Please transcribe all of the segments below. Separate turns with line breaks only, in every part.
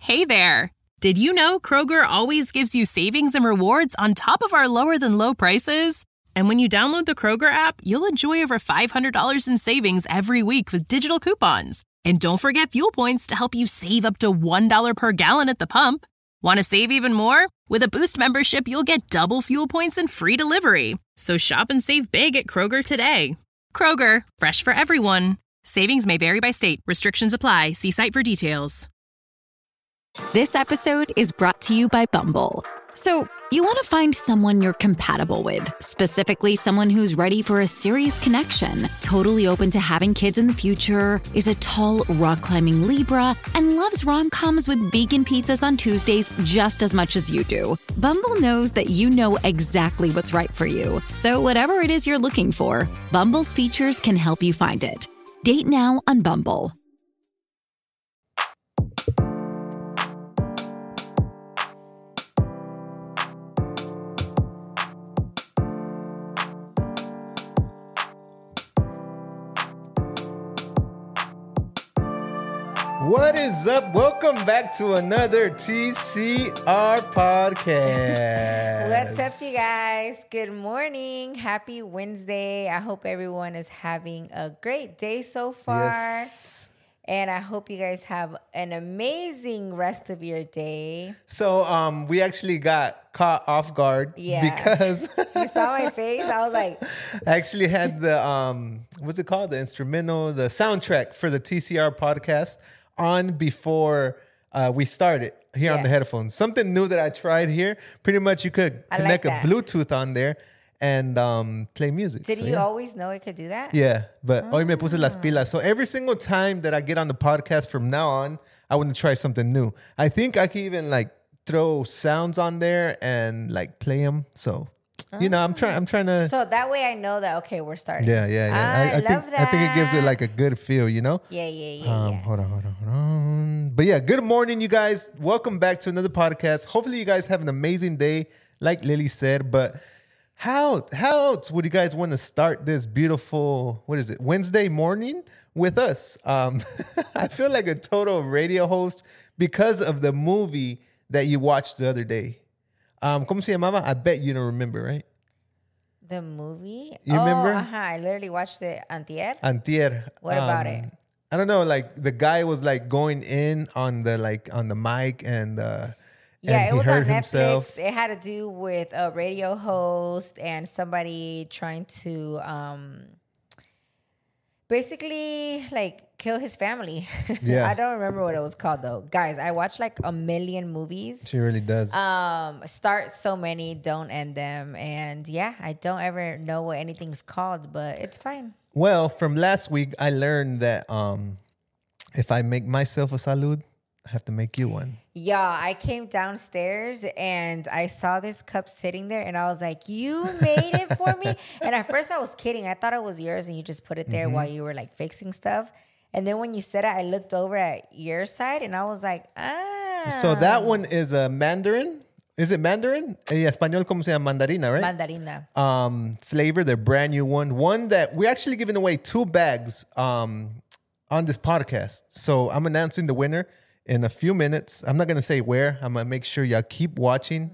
Hey there! Did you know Kroger always gives you savings and rewards on top of our lower-than-low prices? And when you download the Kroger app, you'll enjoy over $500 in savings every week with digital coupons. And don't forget fuel points to help you save up to $1 per gallon at the pump. Want to save even more? With a Boost membership, you'll get double fuel points and free delivery. So shop and save big at Kroger today. Kroger, fresh for everyone. Savings may vary by state. Restrictions apply. See site for details.
This episode is brought to you by Bumble. So, you want to find someone you're compatible with, specifically someone who's ready for a serious connection, totally open to having kids in the future, is a tall, rock-climbing Libra, and loves rom-coms with vegan pizzas on Tuesdays just as much as you do. Bumble knows that you know exactly what's right for you. So whatever it is you're looking for, Bumble's features can help you find it. Date now on Bumble.
What is up? Welcome back to another TCR podcast.
What's up, you guys? Good morning. Happy Wednesday. I hope everyone is having a great day so far.
Yes.
And I hope you guys have an amazing rest of your day.
So we got caught off guard because
You saw my face? I was like,
I actually had the what's it called? The instrumental, the soundtrack for the TCR podcast on before we started here on the headphones. Something new that I tried here. Pretty much you could connect a Bluetooth on there and play music.
Did you always know it could do that?
Yeah, but hoy me puse las pilas. So every single time that I get on the podcast from now on, I want to try something new. I think I can even like throw sounds on there and like play them. So you know, I'm trying to.
So that way I know that, okay, we're starting.
Yeah.
I love that.
I think it gives it like a good feel, you know?
Yeah.
Hold on. But yeah, good morning, you guys. Welcome back to another podcast. Hopefully you guys have an amazing day, like Lily said. But how else would you guys want to start this beautiful, Wednesday morning with us? I feel like a total radio host because of the movie that you watched the other day. ¿Cómo se llamaba? I bet you don't remember, right?
The movie?
You remember?
I literally watched it antier.
Antier.
What about it?
I don't know. Like the guy was like going in on the mic and
it was
hurt
on Netflix.
himself.
It had to do with a radio host and somebody trying to basically like kill his family.
Yeah.
I don't remember what it was called though. Guys, I watch like a million movies.
She really does.
Start so many, don't end them. And yeah, I don't ever know what anything's called, but it's fine.
Well, from last week, I learned that if I make myself a salud, I have to make you one.
Yeah, I came downstairs and I saw this cup sitting there and I was like, you made it for me? And at first I was kidding. I thought it was yours and you just put it there while you were like fixing stuff. And then when you said it, I looked over at your side and I was like,
So that one is a Mandarin. Is it Mandarin? En español, ¿cómo se llama? Mandarina, right?
Mandarina.
Flavor, the brand new one. One that we're actually giving away 2 bags on this podcast. So I'm announcing the winner in a few minutes. I'm not going to say where. I'm going to make sure y'all keep watching.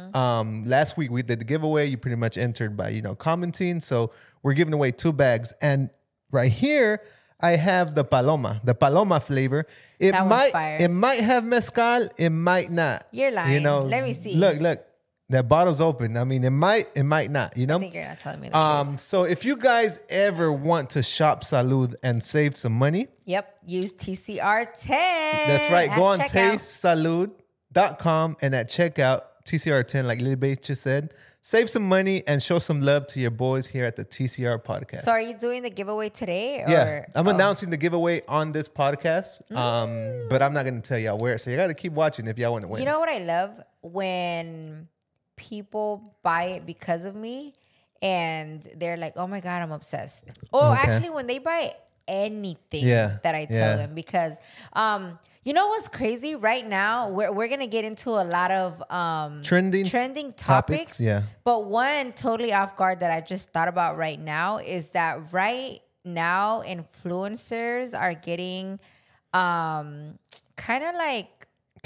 Last week we did the giveaway. You pretty much entered by, commenting. So we're giving away 2 bags. And right here, I have the Paloma flavor.
That one's fire.
It might have mezcal. It might not.
You're lying. Let me see.
Look. That bottle's open. I mean, it might not,
I think you're not telling me the truth.
So if you guys ever want to shop Salud and save some money.
Yep. Use TCR10.
That's right. Go on
checkout.
tastesalud.com and at checkout, TCR10, like Lily Bates just said. Save some money and show some love to your boys here at the TCR podcast.
So are you doing the giveaway today?
Yeah. I'm announcing the giveaway on this podcast, but I'm not going to tell y'all where. So you got to keep watching if y'all want to win.
You know what I love? When people buy it because of me and they're like, oh my God, I'm obsessed. Actually, when they buy anything that I tell them, because you know what's crazy right now? We're gonna get into a lot of trending topics.
Yeah.
But one totally off guard that I just thought about right now is that right now influencers are getting kind of like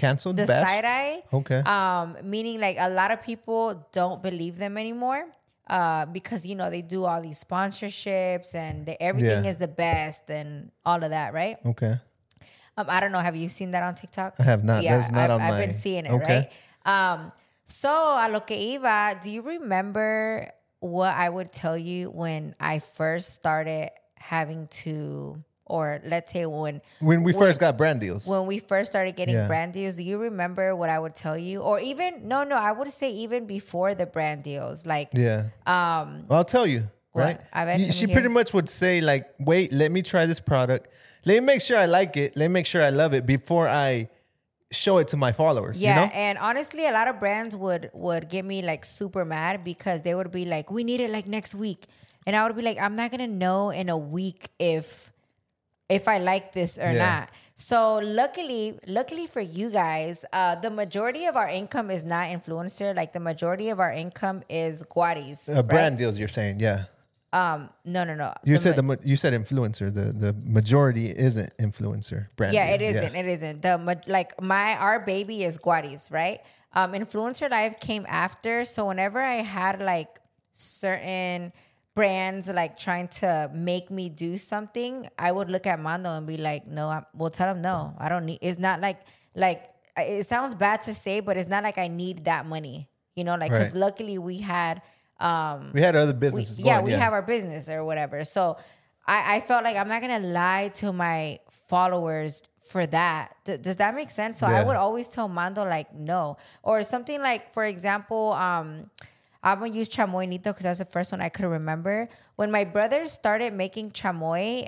canceled?
The side eye.
Okay.
Meaning like a lot of people don't believe them anymore. Because you know they do all these sponsorships and everything is the best and all of that, right?
Okay.
I don't know. Have you seen that on TikTok?
I have not. Yeah, there's not
I've been seeing it, right? So a lo que iba, do you remember what I would tell you when I first started having to, or let's say when
we first got brand deals?
When we first started getting brand deals, do you remember what I would tell you? Or even, no, I would say even before the brand deals. Like,
well, I'll tell you, right? She pretty much would say like, wait, let me try this product. Let me make sure I like it. Let me make sure I love it before I show it to my followers.
Yeah,
you know?
And honestly, a lot of brands would get me like super mad because they would be like, we need it like next week. And I would be like, I'm not going to know in a week if I like this or not. So luckily for you guys, the majority of our income is not influencer. Like the majority of our income is Guaris.
Brand deals, you're saying, yeah.
No.
You said influencer. The majority isn't influencer brand.
Yeah, deals. It isn't. Our baby is Guaris, right? Influencer Live came after. So whenever I had like certain brands like trying to make me do something, I would look at Mando and be like, no, we'll tell them no. I don't need. It's not like it sounds bad to say, but it's not like I need that money. You know, like because luckily we had
other businesses.
We have our business or whatever. So I felt like I'm not gonna lie to my followers for that. Does that make sense? So I would always tell Mando like no, or something like, for example, I'm gonna use chamoy nito because that's the first one I could remember. When my brothers started making chamoy,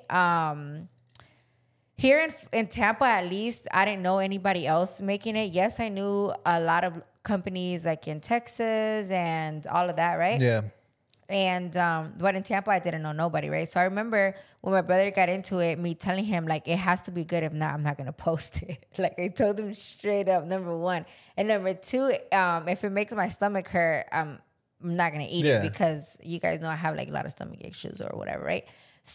here in Tampa at least, I didn't know anybody else making it. Yes, I knew a lot of companies like in Texas and all of that, right?
Yeah.
And but in Tampa, I didn't know nobody, right? So I remember when my brother got into it, me telling him like it has to be good. If not, I'm not gonna post it. Like I told him straight up. Number one, and number two, if it makes my stomach hurt, I'm not gonna eat it because you guys know I have like a lot of stomach issues or whatever, right?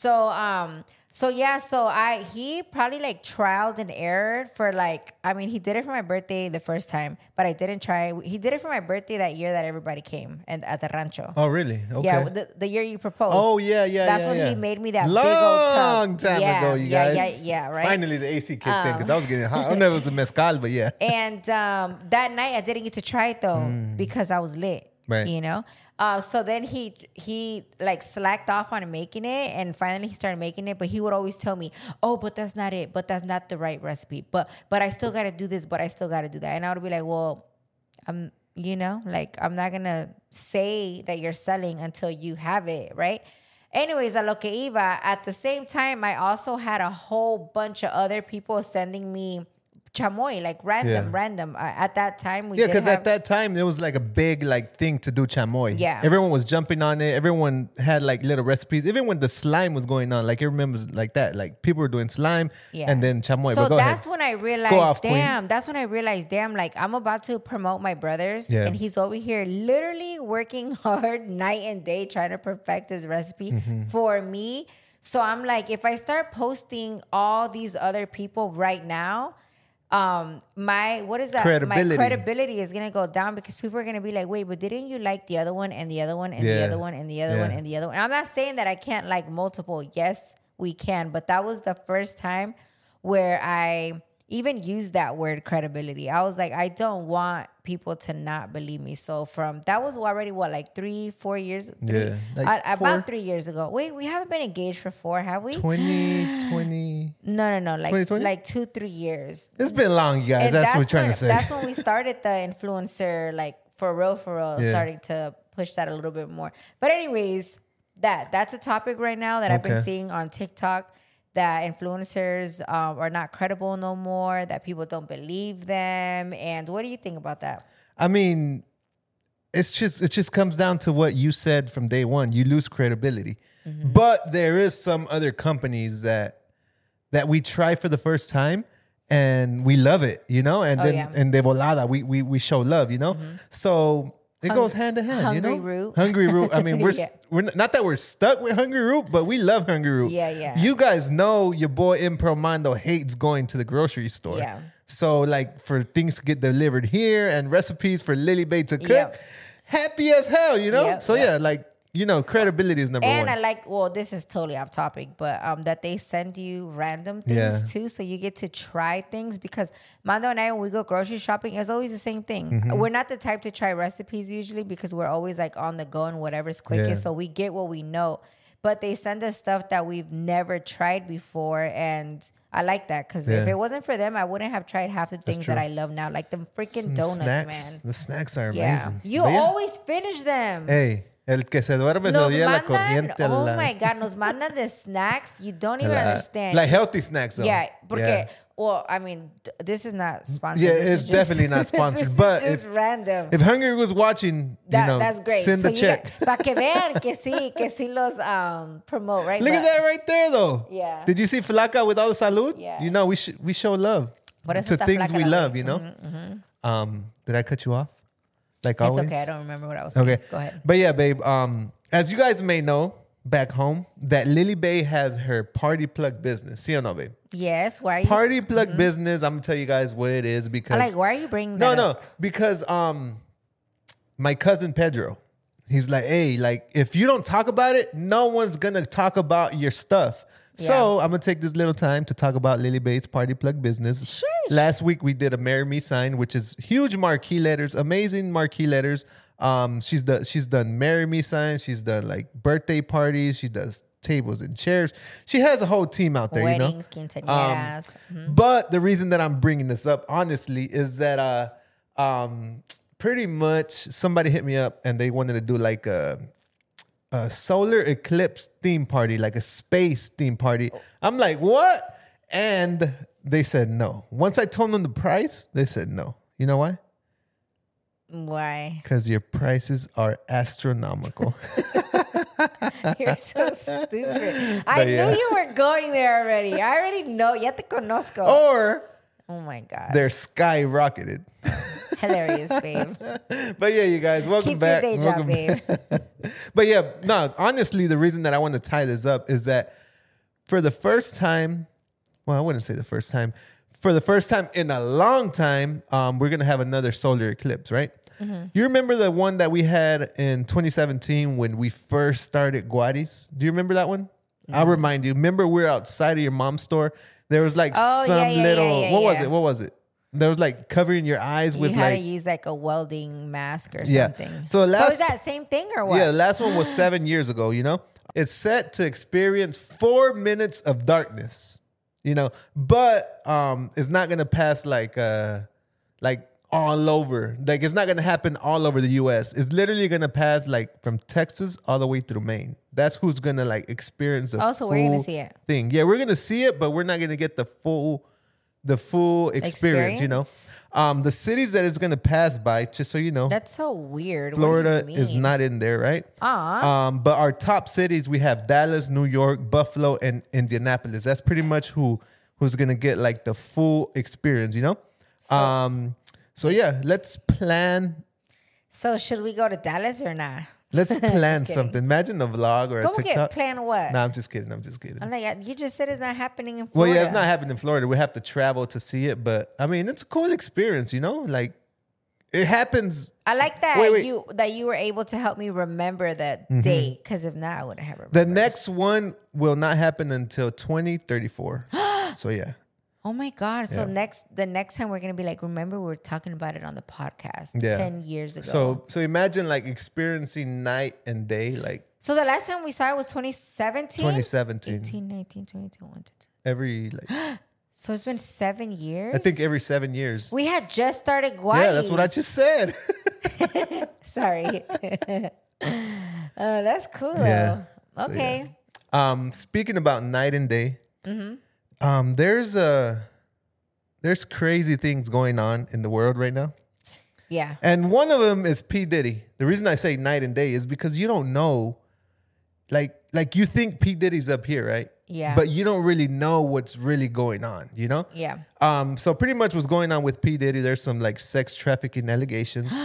So he probably like trialed and errored for like, I mean, he did it for my birthday the first time, but I didn't try. He did it for my birthday that year that everybody came and at the rancho.
Oh, really? Okay.
Yeah, the year you proposed.
Oh, yeah.
That's when he made me that
long
big old tub.
Long time ago, you guys.
Yeah, right?
Finally, the AC kicked in because I was getting hot. I don't know if it was a mezcal, but yeah.
And that night, I didn't get to try it though because I was lit.
Right.
You know? So then he like slacked off on making it, and finally he started making it. But he would always tell me, "Oh, but that's not it. But that's not the right recipe. But I still got to do this. But I still got to do that." And I would be like, "Well, I'm not gonna say that you're selling until you have it, right?" Anyways, a lo que iba. At the same time, I also had a whole bunch of other people sending me chamoy, like random. At that time,
because at that time there was like a big like thing to do chamoy.
Yeah,
everyone was jumping on it. Everyone had like little recipes. Even when the slime was going on, like I remember like that. Like people were doing slime and then chamoy.
So
but
that's when I realized, damn, like I'm about to promote my brothers, and he's over here literally working hard night and day trying to perfect his recipe for me. So I'm like, if I start posting all these other people right now, my credibility is gonna go down because people are gonna be like, wait, but didn't you like the other one and the other one and the other one and the other one and the other one? And I'm not saying that I can't like multiple. Yes, we can, but that was the first time where I even used that word credibility. I was like, I don't want people to not believe me. So that was already like 3-4 years. About 3 years ago. Wait, we haven't been engaged for 4, have we?
2020.
No. Like
2020?
Like 2-3 years.
It's been long, you guys.
And
that's what we're trying to say.
That's when we started the influencer, like for real, starting to push that a little bit more. But anyways, that's a topic right now that I've been seeing on TikTok. That influencers are not credible no more, that people don't believe them. And what do you think about that?
I mean, it just comes down to what you said from day one. You lose credibility. But there is some other companies that we try for the first time and we love it, you know? And and de volada, we show love, you know? So it goes hand in hand,
Hungry
you know?
Root.
Hungry Root. I mean, we're not that we're stuck with Hungry Root, but we love Hungry Root.
Yeah.
You guys know your boy Impro Mando hates going to the grocery store.
Yeah.
So like for things to get delivered here and recipes for Lily Bae to cook, happy as hell, you know? So yeah, like, you know, credibility is number one.
And I like, well, this is totally off topic, but that they send you random things too. So you get to try things because Mando and I, when we go grocery shopping, it's always the same thing. We're not the type to try recipes usually because we're always like on the go and whatever's quickest. So we get what we know. But they send us stuff that we've never tried before. And I like that because if it wasn't for them, I wouldn't have tried half the things that I love now. Like them freaking donuts, man.
The snacks are amazing.
You always finish them.
Hey. El que se duerme se oye la corriente.
Oh my God, nos mandan the snacks. You don't even understand.
Like healthy snacks, though.
Yeah, porque, well, I mean, this is not sponsored.
Yeah, it's definitely not sponsored. But
it's random.
If Hungry was watching,
that's great.
Send the check.
Para que vean que sí los promote, right?
Look at that right there, though.
Yeah.
Did you see Flaca with all the salud?
Yeah.
You know, we show love to things we love, you know? Did I cut you off? Like always?
It's okay. I don't remember what I was saying. Okay. Go ahead.
But yeah, babe, as you guys may know back home, that Lily Bae has her party plug business. See or no, babe?
Yes. Why are you?
Party plug business. I'm going to tell you guys what it is because...
why are you bringing that up?
Because my cousin Pedro, he's like, hey, like, if you don't talk about it, no one's going to talk about your stuff. Yeah. So I'm going to take this little time to talk about Lily Bae's party plug business.
Sure.
Last week we did a Marry Me sign, which is huge marquee letters, amazing marquee letters. She's done Marry Me signs. She's done like birthday parties. She does tables and chairs. She has a whole team out there,
weddings,
quinceañeras. But the reason that I'm bringing this up, honestly, is that pretty much somebody hit me up and they wanted to do like a solar eclipse theme party, like a space theme party. I'm like, what? And they said no. Once I told them the price, they said no. You know why?
Why?
Because your prices are astronomical.
You're so stupid. I knew you were going there already. I already know. Ya te conozco.
Or,
oh my God,
they're skyrocketed.
Hilarious, babe.
But yeah, you guys, welcome back.
Keep your day job, babe.
But yeah, no, honestly, the reason that I want to tie this up is that for the first time, well, I wouldn't say the first time. For the first time in a long time, we're going to have another solar eclipse, right? You remember the one that we had in 2017 when we first started Guaris? Do you remember that one? I'll remind you. Remember we were outside of your mom's store? There was like what was it? There was like covering your eyes with like... You had
to use like a welding mask or something.
So
is that same thing or what?
Yeah, the last one was 7 years ago, you know? It's set to experience 4 minutes of darkness, you know? But it's not going to pass like all over. Like it's not going to happen all over the U.S. It's literally going to pass like from Texas all the way through Maine. That's who's going to like experience the
full we're going to see it.
Thing. Yeah, we're going to see it, but we're not going to get the full experience, you know. The cities that it's going to pass by, just so you know.
That's so weird.
Florida is not in there, right? But our top cities, we have Dallas, New York, Buffalo, and Indianapolis. That's pretty much who's going to get like the full experience, you know. So yeah, let's plan.
So should we go to Dallas or not?
Let's plan something. Imagine a vlog or a TikTok.
Plan what?
No, I'm just kidding.
I'm like, you just said it's not happening in Florida.
Well, yeah, it's not happening in Florida. We have to travel to see it. But I mean, it's a cool experience, you know? Like, it happens.
I like that you were able to help me remember that date. Because if not, I wouldn't have remembered.
The next one will not happen until 2034. So yeah.
Oh my God. So the next time we're going to be like, remember we were talking about it on the podcast 10 years ago.
So imagine like experiencing night and day. Like.
So the last time we saw it was 2017?
2017.
18, 19, 22, 1, 2.
Every like.
So it's been 7 years?
I think every 7 years.
We had just started Guaris.
Yeah, that's what I just said.
Sorry. That's cool though. Okay.
So, yeah. Speaking about night and day. There's crazy things going on in the world right now.
Yeah.
And one of them is P. Diddy. The reason I say night and day is because you don't know, like you think P. Diddy's up here, right?
Yeah.
But you don't really know what's really going on, you know?
Yeah.
So pretty much what's going on with P. Diddy, there's some like sex trafficking allegations.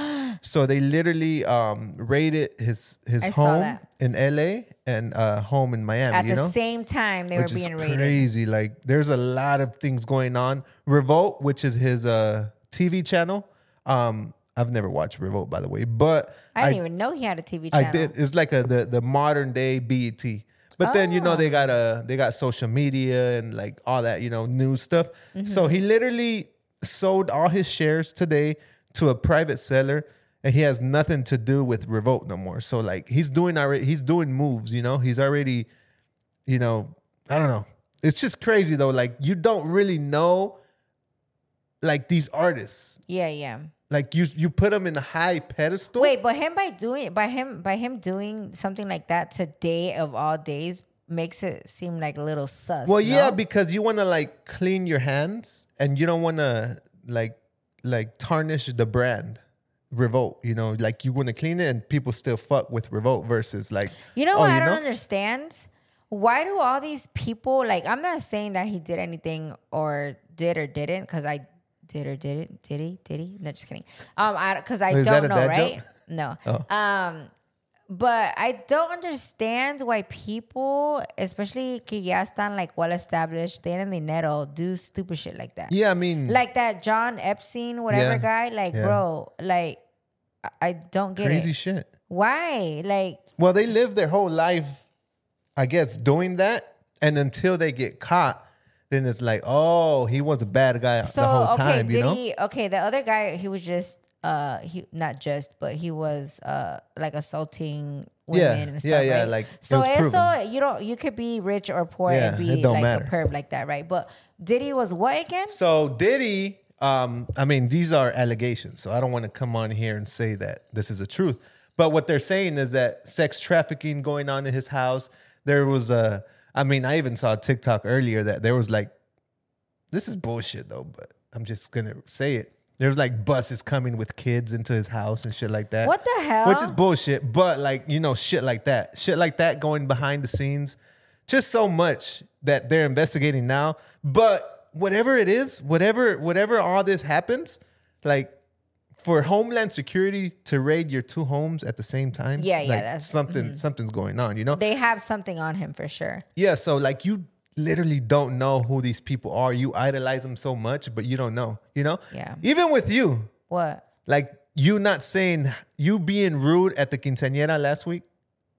So they literally raided his home in LA and home in Miami.
At the same time, they were being raided.
Crazy. Like there's a lot of things going on. Revolt, which is his TV channel. I've never watched Revolt, by the way, but
I didn't even know he had a TV channel.
I did. It's like the modern day BET. But then they got social media and like all that news stuff. Mm-hmm. So he literally sold all his shares today to a private seller, and he has nothing to do with Revolt no more. So like he's doing moves. He's already, I don't know. It's just crazy though. Like you don't really know, like these artists.
Yeah.
Like you put them in a high pedestal.
Wait, but by him doing something like that today of all days makes it seem like a little sus.
Well, yeah, because you want to like clean your hands and you don't want to like tarnish the brand Revolt. Like you want to clean it and people still fuck with Revolt versus like.
What I don't understand? Why do all these people like? I'm not saying that he did anything or did or didn't because I. Did he? No, just kidding. Because I don't know, right? Joke? No. Oh. But I don't understand why people, especially que ya están like well established, tienen dinero, do stupid shit like that.
Yeah, I mean,
like that John Epstein, whatever guy. Like, bro, like I don't get
crazy
it.
Shit.
Why? Like,
well, they live their whole life, I guess, doing that, and until they get caught. Then it's like, oh, he was a bad guy the whole time,
the other guy, he was just, he was like assaulting women and stuff, right?
Like
so you could be rich or poor and be like a perv like that, right? But Diddy was what again?
So Diddy, I mean, these are allegations, so I don't want to come on here and say that this is the truth. But what they're saying is that sex trafficking going on in his house. There was I even saw a TikTok earlier that there was like, this is bullshit though, but I'm just going to say it. There's like buses coming with kids into his house and shit like that.
What the hell?
Which is bullshit, but like, shit like that. Shit like that going behind the scenes. Just so much that they're investigating now. But whatever it is, whatever all this happens, like, for Homeland Security to raid your two homes at the same time, that's something's going on,
They have something on him for sure.
Yeah, so like you literally don't know who these people are. You idolize them so much, but you don't know, Yeah. Even with you.
What?
Like you not saying, you being rude at the quinceañera last week.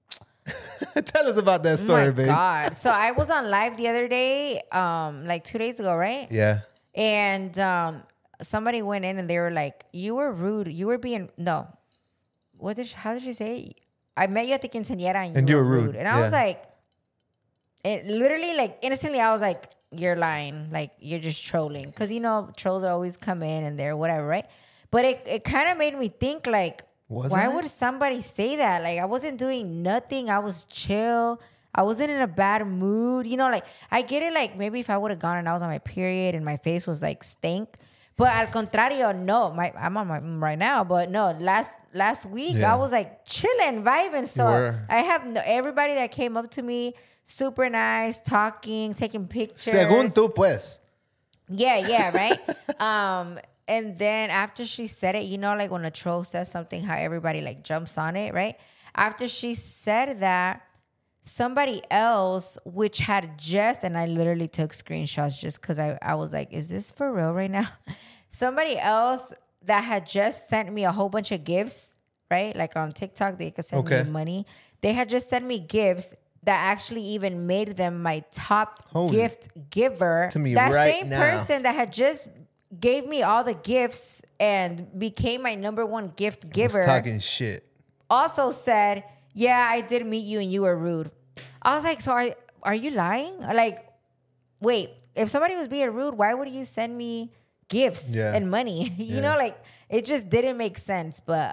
Tell us about that story, babe. Oh my
God. So I was on live the other day, like 2 days ago, right?
Yeah.
And somebody went in and they were like, you were rude. You were being, no. How did you say? I met you at the quinceañera and you were rude. And I was like, it literally like instantly I was like, you're lying. Like you're just trolling. Cause trolls always come in and they're whatever, right? But it kind of made me think like, why would somebody say that? Like I wasn't doing nothing. I was chill. I wasn't in a bad mood. Like I get it. Like maybe if I would have gone and I was on my period and my face was like stink. But al contrario, no, I'm on my right now. But no, last week I was like chilling, vibing. So I have everybody that came up to me, super nice, talking, taking pictures.
Según tú, pues.
Yeah, right. And then after she said it, like when a troll says something, how everybody like jumps on it, right? After she said that, somebody else, which had just, and I literally took screenshots just because I was like, is this for real right now? Somebody else that had just sent me a whole bunch of gifts, right? Like on TikTok, they could send me money. They had just sent me gifts that actually even made them my top gift giver.
To me
that
right
same
now.
Person that had just gave me all the gifts and became my number one gift giver.
Was talking shit.
Also said, yeah, I did meet you and you were rude. I was like, so are you lying? Like, wait, if somebody was being rude, why would you send me gifts and money? You know, like it just didn't make sense. But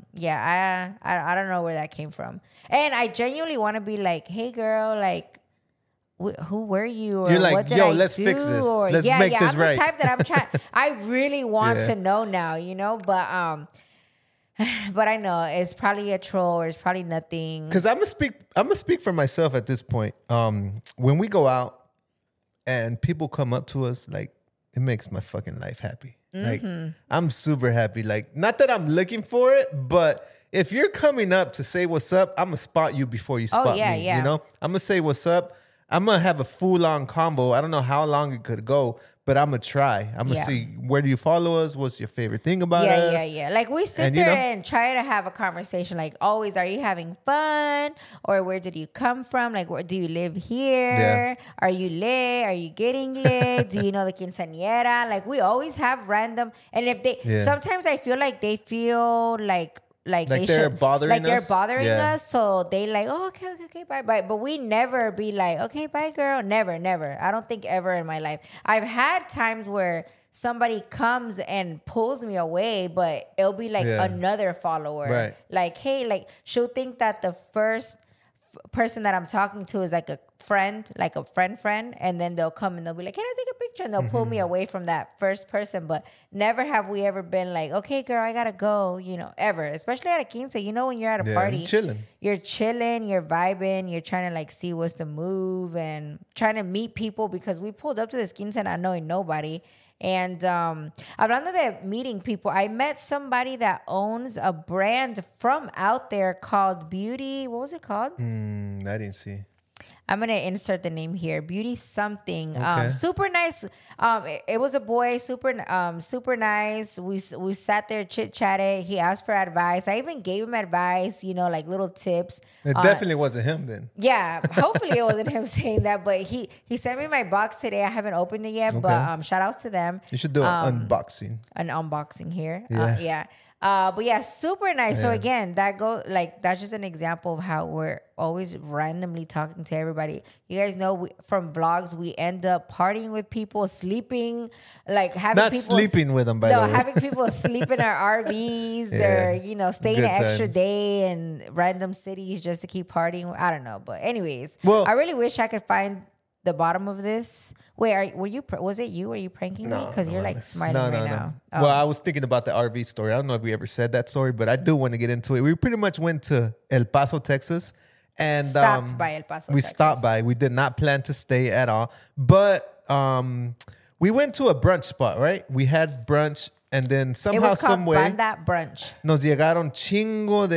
I don't know where that came from. And I genuinely want to be like, hey girl, like who were you? Or
you're like,
what did
yo,
I
let's
do?
fix this.
Or,
let's make this
I'm
right.
The type that I'm trying. I really want to know now, but I know it's probably a troll or it's probably nothing.
Because I'm gonna speak for myself at this point. When we go out and people come up to us, like it makes my fucking life happy. Like, I'm super happy. Like, not that I'm looking for it, but if you're coming up to say what's up, I'm going to spot you before you spot me.
Yeah.
You know? I'm going to say what's up. I'm going to have a full-on combo. I don't know how long it could go, but I'm going to try. I'm going to see, where do you follow us? What's your favorite thing about us?
Yeah. Like, we sit there and try to have a conversation. Like, always, are you having fun? Or where did you come from? Like, where do you live here?
Yeah.
Are you lit? Are you getting lit? Do you know the quinceañera? Like, we always have random. And if they, sometimes I feel like they feel like
they're bothering
us. So they like, oh, okay, bye. But we never be like, okay, bye, girl. Never. I don't think ever in my life. I've had times where somebody comes and pulls me away, but it'll be like another follower.
Right.
Like, hey, like, she'll think that the first person that I'm talking to is like a friend, like a friend, and then they'll come and they'll be like, can I take a picture? And they'll pull me away from that first person. But never have we ever been like, okay, girl, I gotta go, ever. Especially at a quince, when you're at a party, you're chilling, you're vibing, you're trying to like see what's the move and trying to meet people, because we pulled up to this quince not knowing nobody. And hablando de meeting people, I met somebody that owns a brand from out there called Beauty. What was it called?
I didn't see.
I'm going to insert the name here. Beauty something.
Okay.
Super nice. It was a boy, super nice. We sat there, chit-chatted. He asked for advice. I even gave him advice, like little tips.
It definitely wasn't him then.
Yeah, hopefully it wasn't him saying that. But he sent me my box today. I haven't opened it yet, but shout outs to them.
You should do an unboxing.
An unboxing here.
Yeah.
But yeah, super nice. Yeah. So again, that's just an example of how we're always randomly talking to everybody. You guys know from vlogs, we end up partying with people, sleeping, like having
not
people
sleeping with them, by the way.
having people sleep in our RVs or staying an extra day in random cities just to keep partying. I don't know, but anyways, I really wish I could find the bottom of this. Wait, was it you? Were you pranking me? Because you're like smiling now.
Oh. Well, I was thinking about the RV story. I don't know if we ever said that story, but I do want to get into it. We pretty much went to El Paso, Texas, and
stopped by El Paso.
We stopped by. We did not plan to stay at all, but we went to a brunch spot. Right? We had brunch, and then somehow, some way,
Banda Brunch.
Nos llegaron chingo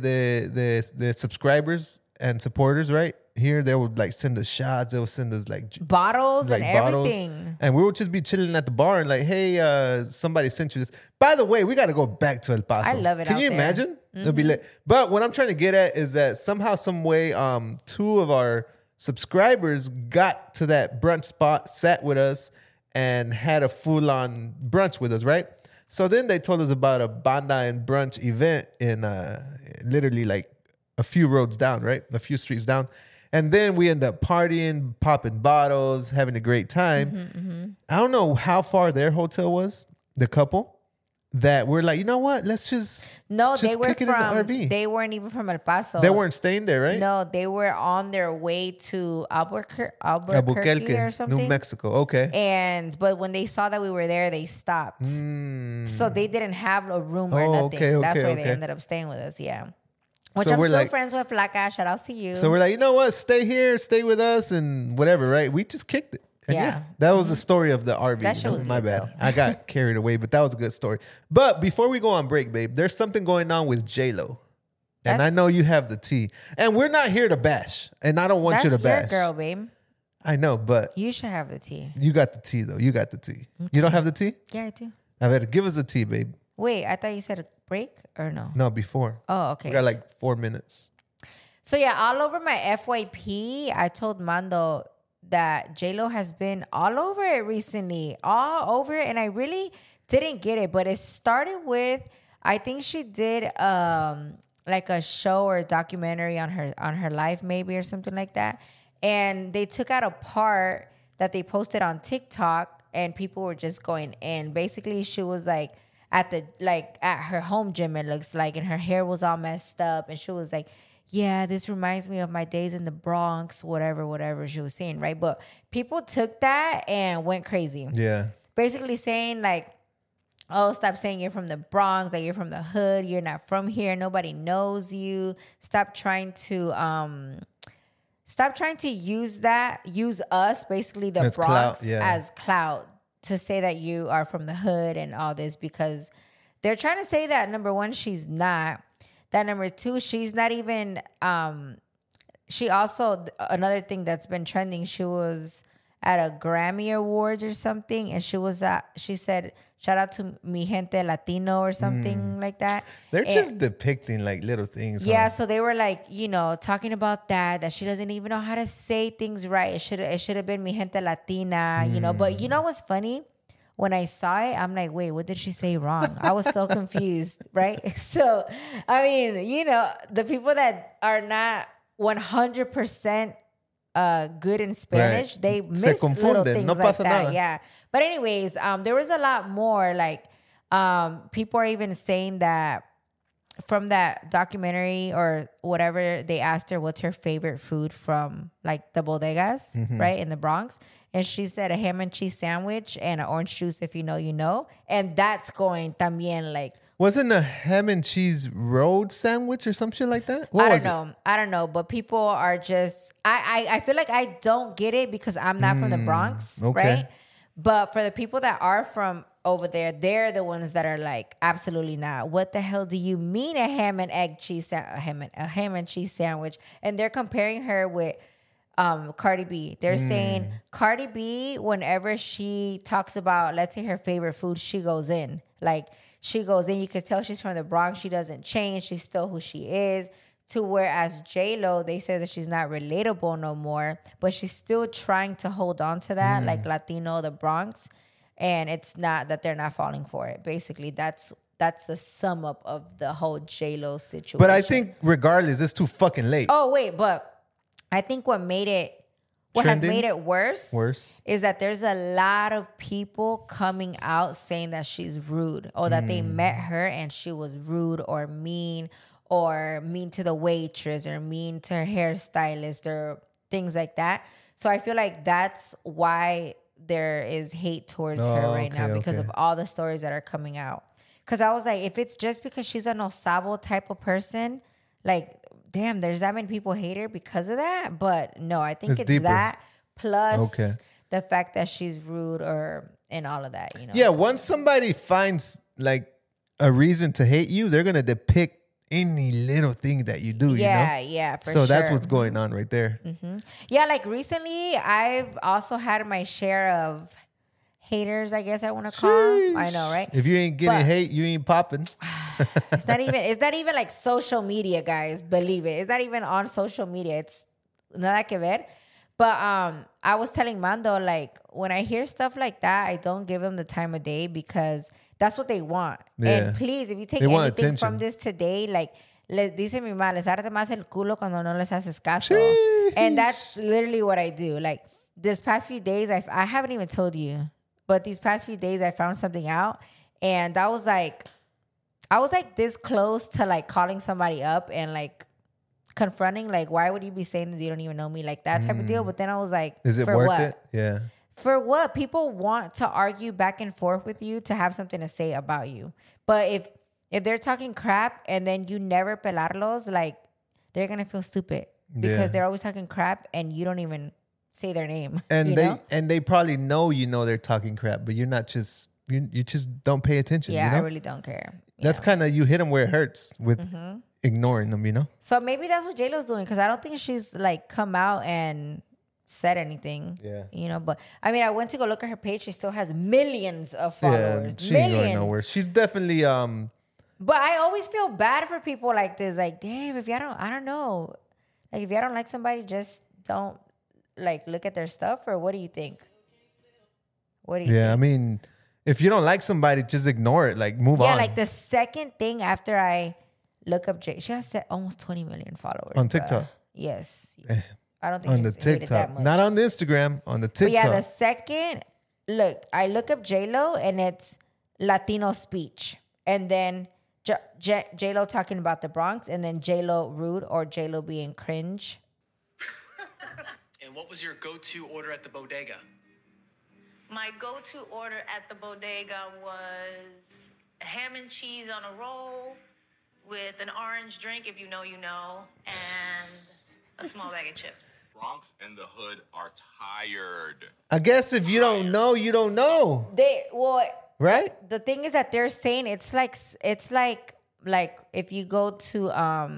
de subscribers and supporters. Right? Here they would like send us shots. They would send us like
bottles and everything.
And we would just be chilling at the bar and like, hey, somebody sent you this. By the way, we got to go back to El Paso.
I love it.
Can you imagine? Mm-hmm. It'll be lit. But what I'm trying to get at is that somehow, some way, two of our subscribers got to that brunch spot, sat with us, and had a full-on brunch with us, right? So then they told us about a banda and brunch event in literally like a few roads down, right? A few streets down. And then we end up partying, popping bottles, having a great time. Mm-hmm. I don't know how far their hotel was, the couple, that we're like, you know what? Let's just
they were
kick it in the RV.
They weren't even from El Paso.
They weren't staying there, right?
No, they were on their way to Albuquerque or something.
New Mexico, okay.
But when they saw that we were there, they stopped. So they didn't have a room or nothing.
Okay,
That's why they ended up staying with us, yeah. Which
so
I'm still
like,
friends with Flaca. Shout outs to you.
So we're like, you know what? Stay here, stay with us, and whatever, right? We just kicked it. And that was the story of the RV. My bad. I got carried away, but that was a good story. But before we go on break, babe, there's something going on with J-Lo. And I know you have the tea. And we're not here to bash. And I don't want you to bash.
That's your girl, babe.
I know, but...
You should have the tea.
You got the tea, though. You got the tea. Okay. You don't have the tea?
Yeah, I do.
I better give us the tea, babe.
Wait, I thought you said a break or no?
No, before.
Oh, okay.
We got like 4 minutes.
So yeah, all over my FYP, I told Mando that J-Lo has been all over it recently. All over it. And I really didn't get it. But it started with, I think she did like a show or a documentary on her life maybe or something like that. And they took out a part that they posted on TikTok and people were just going in. Basically, she was like at her home gym, it looks like, and her hair was all messed up. And she was like, yeah, this reminds me of my days in the Bronx, whatever she was saying, right? But people took that and went crazy.
Yeah.
Basically saying like, oh, stop saying you're from the Bronx, like you're from the hood, you're not from here, nobody knows you. Stop trying to use us, basically the Bronx, as clout to say that you are from the hood and all this, because they're trying to say that, number one, she's not. That number two, she's not even, she also, another thing that's been trending, she was at a Grammy Awards or something, and she said, shout out to mi gente Latino or something like that.
They're just depicting like little things.
Yeah, so they were like, you know, talking about that she doesn't even know how to say things right. It should have been mi gente Latina, you know. But you know what's funny? When I saw it, I'm like, wait, what did she say wrong? I was so confused, right? So, I mean, you know, the people that are not 100% good in Spanish, right, they miss little things no like that. Nada. Yeah. But anyways, there was a lot more. Like, people are even saying that from that documentary or whatever, they asked her what's her favorite food from like the bodegas, right, in the Bronx. And she said a ham and cheese sandwich and an orange juice, if you know, you know. And that's going también like...
Wasn't a ham and cheese road sandwich or some shit like that?
I don't know. But people are just... I feel like I don't get it because I'm not from the Bronx, right? But for the people that are from over there, they're the ones that are like, absolutely not. What the hell do you mean a ham and cheese sandwich? And they're comparing her with... Cardi B. They're saying Cardi B, whenever she talks about, let's say, her favorite food, she goes in. Like, she goes in. You could tell she's from the Bronx. She doesn't change. She's still who she is. To whereas J-Lo, they say that she's not relatable no more, but she's still trying to hold on to that, like Latino, the Bronx. And it's not that they're not falling for it. Basically, that's the sum up of the whole J-Lo situation.
But I think regardless, it's too fucking late.
Oh, wait, but... I think what has made it worse is that there's a lot of people coming out saying that she's rude or that they met her and she was rude or mean to the waitress or mean to her hairstylist or things like that. So I feel like that's why there is hate towards her right now because of all the stories that are coming out. Because I was like, if it's just because she's an Osabo type of person, like... Damn, there's that many people hate her because of that. But no, I think it's that plus the fact that she's rude and all of that, you know.
Yeah, so once somebody finds like a reason to hate you, they're gonna depict any little thing that you do.
Yeah,
you know?
Yeah, for
so
sure.
That's what's going on right there.
Yeah, like recently, I've also had my share of haters, I guess I want to call them. I know, right?
If you ain't getting hate, you ain't popping.
It's not even like social media, guys. Believe it. It's not even on social media. It's nada que ver. But I was telling Mando, like, when I hear stuff like that, I don't give them the time of day because that's what they want. Yeah. And please, if you take anything from this today, like, dice mi mamá, les arde más el culo cuando no les haces caso. Sheesh. And that's literally what I do. Like, this past few days, I haven't even told you. But these past few days, I found something out, and I was like this close to like calling somebody up and like confronting, like, why would you be saying this? You don't even know me, like that type of deal. But then I was like,
is it worth it? Yeah.
For what? People want to argue back and forth with you to have something to say about you. But if they're talking crap and then you never pelarlos, like they're gonna feel stupid because they're always talking crap and you don't even say their name.
And they probably know they're talking crap, but you're not just you just don't pay attention.
Yeah,
you know?
I really don't care.
That's kind of, you hit them where it hurts with ignoring them, you know?
So maybe that's what J-Lo's doing, because I don't think she's like come out and said anything. Yeah. You know, but I mean, I went to go look at her page. She still has millions of followers.
Yeah, she ain't going nowhere. She's definitely
But I always feel bad for people like this. Like, damn, if I don't know. Like, if you don't like somebody, just don't like look at their stuff, or what do you think? What do you think?
I mean, if you don't like somebody, just ignore it. Like, move on.
Yeah, like the second thing after I look up she has almost 20 million followers.
On TikTok?
Yes. I don't think
on the TikTok. Not on the Instagram, on the TikTok.
But yeah, the second, I look up J-Lo and it's Latino speech. And then J-Lo talking about the Bronx, and then J-Lo rude or J-Lo being cringe.
And what was your go-to order at the bodega?
My go-to order at the bodega was ham and cheese on a roll with an orange drink, if you know, you know, and a small bag of chips.
Bronx and the hood are tired.
I guess if you don't know, you don't know. Right?
The thing is that they're saying it's like if you go to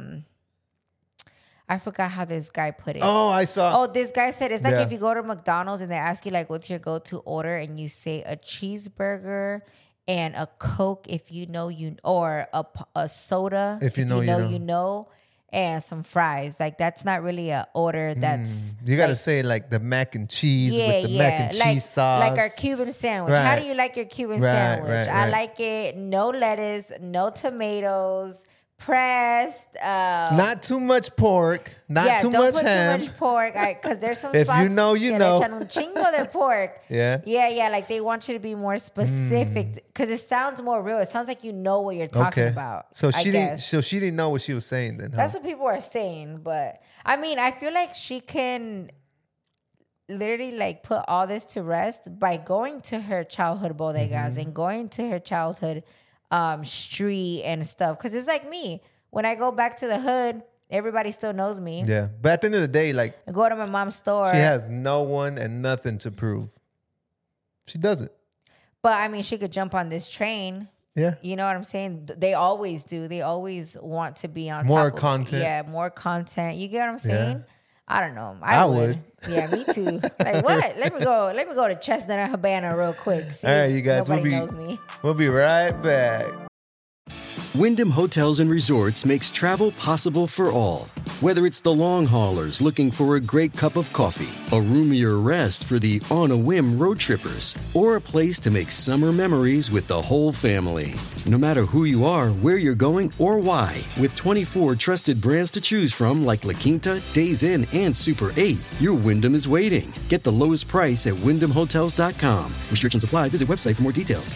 I forgot how this guy put it.
Oh, I saw.
Oh, this guy said it's like if you go to McDonald's and they ask you like, what's your go-to order, and you say a cheeseburger and a Coke if you know or a soda
if you know,
you know, and some fries. Like that's not really a order. That's
you gotta say like the mac and cheese with the mac and cheese sauce,
like our Cuban sandwich.
Right.
How do you like your Cuban sandwich?
Right.
I like it no lettuce, no tomatoes. Pressed,
not too much pork, not too much ham.
Too much pork, because there's some
if
spots
you know, you know.
Un chingo de pork.
Yeah.
Like they want you to be more specific because it sounds more real. It sounds like you know what you're talking about.
So she didn't know what she was saying then. Huh?
That's what people are saying, but I mean, I feel like she can literally like put all this to rest by going to her childhood bodegas and going to her childhood street and stuff, because it's like me when I go back to the hood, everybody still knows me.
Yeah, but at the end of the day, like
I go to my mom's store,
she has no one and nothing to prove. She doesn't.
But I mean, she could jump on this train.
Yeah,
you know what I'm saying. They always do. They always want to be on
more
top
content.
Yeah, more content. You get what I'm saying? Yeah. I don't know.
I would.
Yeah, me too. Like what? Let me go to Chestnut and Habana real quick. See,
all right, you guys.
Nobody knows me.
We'll be right back.
Wyndham Hotels and Resorts makes travel possible for all. Whether it's the long haulers looking for a great cup of coffee, a roomier rest for the on-a-whim road trippers, or a place to make summer memories with the whole family. No matter who you are, where you're going, or why, with 24 trusted brands to choose from like La Quinta, Days Inn, and Super 8, your Wyndham is waiting. Get the lowest price at WyndhamHotels.com. Restrictions apply. Visit website for more details.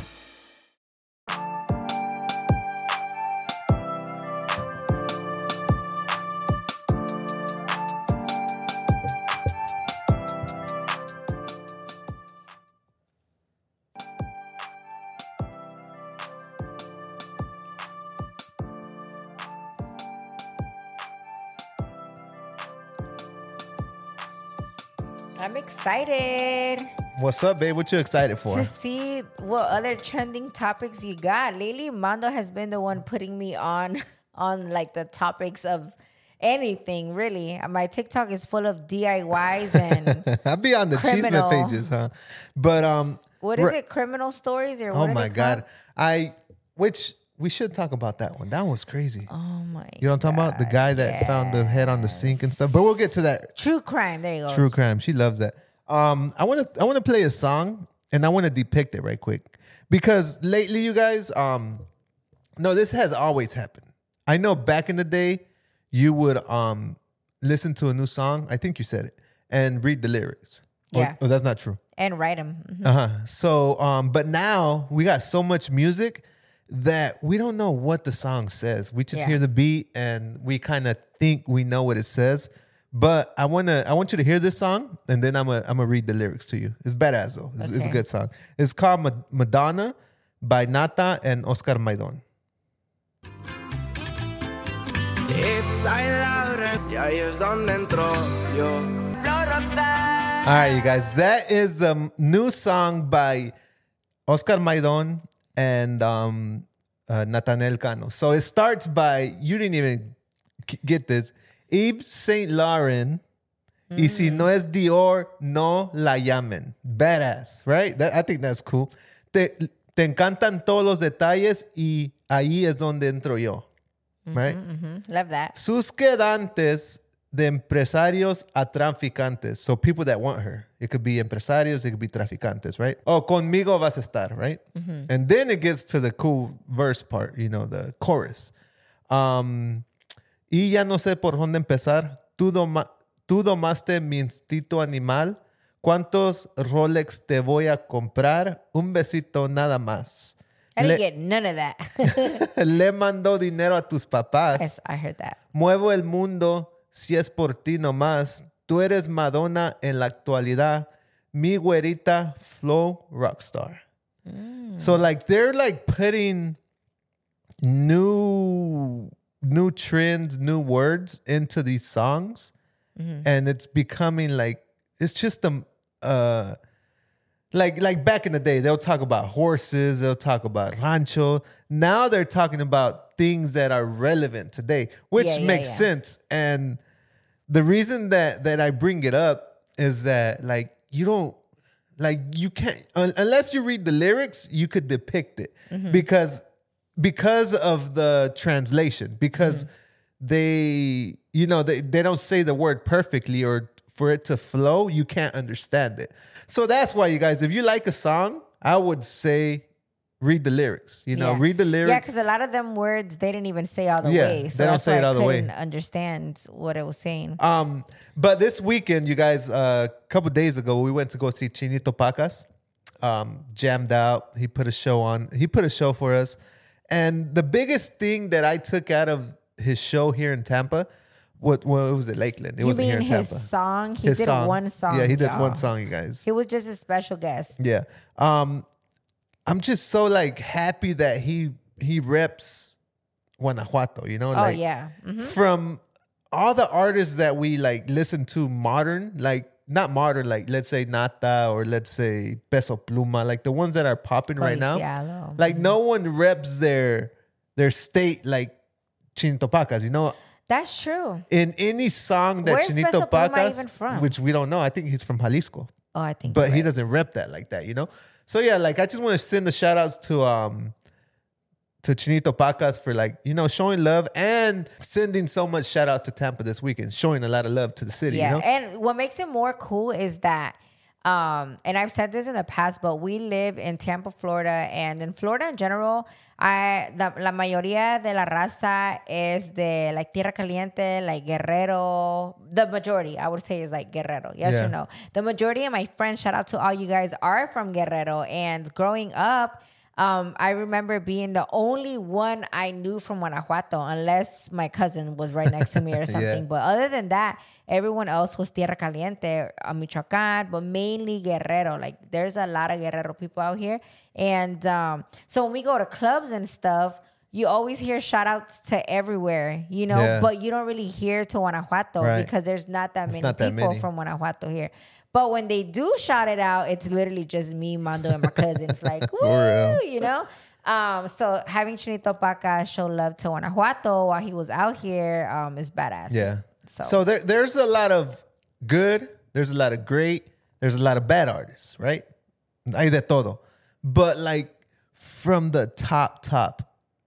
I'm excited.
What's up, babe? What you excited for?
To see what other trending topics you got. Lately, Mando has been the one putting me on like the topics of anything, really. My TikTok is full of DIYs and
I'll be on the Cheeseman pages, huh? But
what is it? Criminal stories or what?
Oh my God. Which we should talk about that one. That was crazy.
Oh my God.
You know what I'm talking about? The guy that found the head on the sink and stuff. But we'll get to that.
True crime. There you go.
True crime. She loves that. I want to play a song and I want to depict it right quick. Because lately, you guys, no, this has always happened. I know back in the day, you would listen to a new song. I think you said it. And read the lyrics.
Yeah.
Or that's not true.
And write them. Mm-hmm.
So, but now we got so much music that we don't know what the song says. We just hear the beat and we kind of think we know what it says. But I want you to hear this song and then I'm gonna read the lyrics to you. It's badass though. It's a good song. It's called Madonna by Nata and Oscar Maidon. All right, you guys. That is a new song by Oscar Maidon and Nathaniel Cano. So it starts by, you didn't even get this, Yves Saint Laurent, y si no es Dior, no la llamen. Badass, right? I think that's cool. Te encantan todos los detalles y ahí es donde entro yo. Right?
Mm-hmm. Love that.
Sus quedantes de empresarios a traficantes. So people that want her. It could be empresarios, it could be traficantes, right? Oh, conmigo vas a estar, right? Mm-hmm. And then it gets to the cool verse part, you know, the chorus. Y ya no sé por dónde empezar. Tú domaste mi instinto animal. ¿Cuántos Rolex te voy a comprar? Un besito nada más.
I didn't get none of that.
Le mandó dinero a tus papás.
Yes, I heard that.
Muevo el mundo si es por ti nomás. Tú eres Madonna en la actualidad. Mi güerita flow rockstar. So like they're like putting new trends, new words into these songs. and it's becoming like it's just like back in the day, they'll talk about horses, they'll talk about rancho. Now they're talking about things that are relevant today, which makes sense. And the reason that I bring it up is that like you can't unless you read the lyrics, you could depict it because of the translation, because they don't say the word perfectly, or for it to flow, you can't understand it. So that's why, you guys, if you like a song, I would say read the lyrics. Read the lyrics.
Yeah, because a lot of them words they didn't even say all the way. So
they don't say it all the way.
I couldn't understand what it was saying.
But this weekend, you guys, a couple days ago, we went to go see Chinito Pacas. Jammed out. He put a show on. He put a show for us. And the biggest thing that I took out of his show here in Tampa, what was it? Lakeland. It wasn't here in Tampa.
His song? He did one song.
Yeah, he did one song, you guys.
He was just a special guest.
Yeah. I'm just so like happy that he reps Guanajuato, from all the artists that we like listen to modern, like not modern, like let's say Nata or let's say Peso Pluma, like the ones that are popping right now. Like no one reps their state like Chinito Pacas,
That's true.
In any song that
Where's
Chinito
Peso Pluma
Pacas,
even from?
which we don't know, I think he's from Jalisco.
Oh, I think.
But he doesn't rep that like that, So yeah, like I just want to send the shout outs to Chinito Pacas for like, showing love and sending so much shout outs to Tampa this weekend, showing a lot of love to the city.
Yeah, and what makes it more cool is that and I've said this in the past, but we live in Tampa, Florida, and in Florida in general, la mayoría de la raza es de like Tierra Caliente, like Guerrero. The majority, I would say, is like Guerrero. Yes or no? The majority of my friends, shout out to all you guys, are from Guerrero. And growing up, I remember being the only one I knew from Guanajuato, unless my cousin was right next to me or something. But other than that, everyone else was Tierra Caliente, Michoacán, but mainly Guerrero. Like, there's a lot of Guerrero people out here. And so when we go to clubs and stuff, you always hear shout outs to everywhere, but you don't really hear to Guanajuato because there's not that many people from Guanajuato here. But when they do shout it out, it's literally just me, Mando, and my cousins. Like, woo, So having Chinito Pacas show love to Guanajuato while he was out here is badass.
Yeah. So there's a lot of good, there's a lot of great, there's a lot of bad artists, right? Hay de todo. But like from the top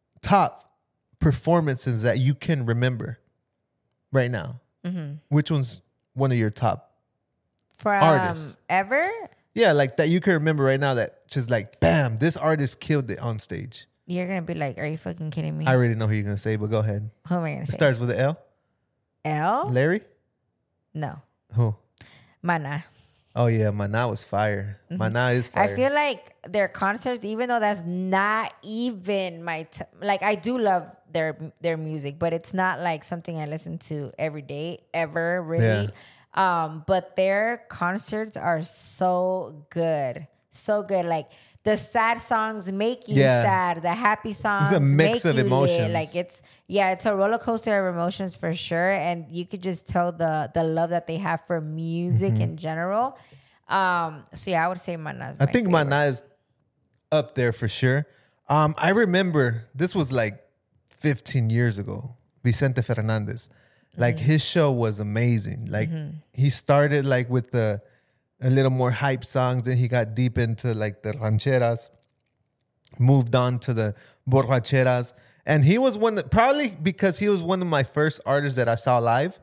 performances that you can remember right now, which one's one of your top artists
ever?
Yeah, like that you can remember right now that just like, bam, this artist killed it on stage.
You're going to be like, are you fucking kidding me?
I already know who you're going to say, but go ahead.
Who am I going to say?
It starts with an L.
L?
Larry?
No.
Who?
Mana.
Oh, yeah. Mana was fire. Mana is fire.
I feel like their concerts, even though that's not even my... like, I do love their music, but it's not like something I listen to every day, ever, really. Yeah. But their concerts are so good. So good. Like, the sad songs make you sad. The happy songs
it's a mix
make
of
you
emotions.
lit. Like, it's a roller coaster of emotions for sure. And you could just tell the love that they have for music in general. So yeah, I would say Mana.
I think Mana is up there for sure. I remember this was like 15 years ago. Vicente Fernandez. Like his show was amazing. Like he started like with a little more hype songs, then he got deep into like the rancheras, moved on to the borracheras, and he was probably because he was one of my first artists that I saw live.